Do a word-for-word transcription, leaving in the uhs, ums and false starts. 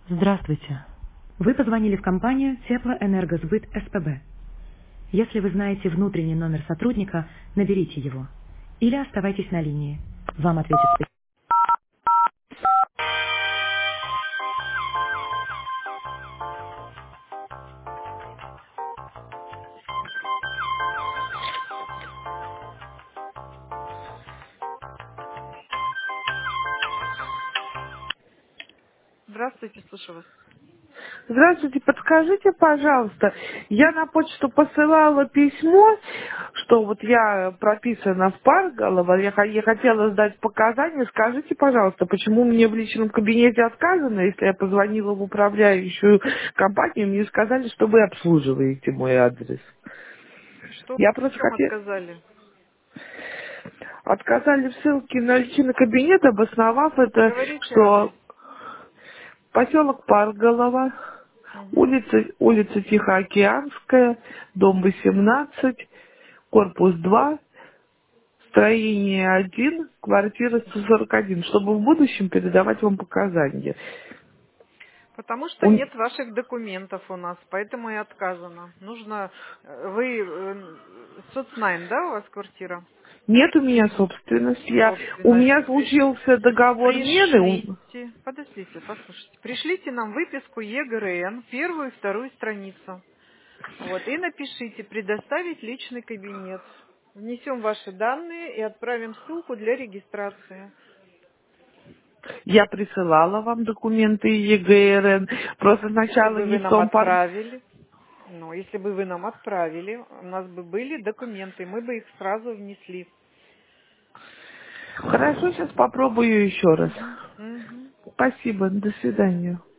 Здравствуйте. Вы позвонили в компанию Теплоэнергосбыт СПБ. Если вы знаете внутренний номер сотрудника, наберите его. Или оставайтесь на линии. Вам ответит специалист. Здравствуйте, слушаю вас. Здравствуйте, подскажите, пожалуйста, я на почту посылала письмо, что вот я прописана в Парголово, я, х- я хотела сдать показания. Скажите, пожалуйста, почему мне в личном кабинете отказано, если я позвонила в управляющую компанию, мне сказали, что вы обслуживаете мой адрес. Что, Я в просто чем хотела... отказали? Отказали в ссылке на личный кабинет, обосновав это, Говорите адрес. что поселок Парголово, Угу. улица, улица Тихоокеанская, дом восемнадцать, корпус два, строение один, квартира сто сорок один, чтобы в будущем передавать вам показания. Потому что У- нет ваших документов у нас, поэтому и отказано. Нужно, э, вы, э, соцнайм, да, у вас квартира? Нет у меня собственности. Я, у Собственность. меня Приш- случился договор мены. у- Пришлите, подождите, послушайте. Пришлите нам выписку ЕГРН, первую и вторую страницу. Вот, и напишите «Предоставить личный кабинет». Внесем ваши данные и отправим ссылку для регистрации. Я присылала вам документы ЕГРН. Просто Если сначала бы не вы в нам том пар... отправили, ну, если бы вы нам отправили, у нас бы были документы, мы бы их сразу внесли. Хорошо, сейчас попробую еще раз. Мгм, мгм. Спасибо, до свидания.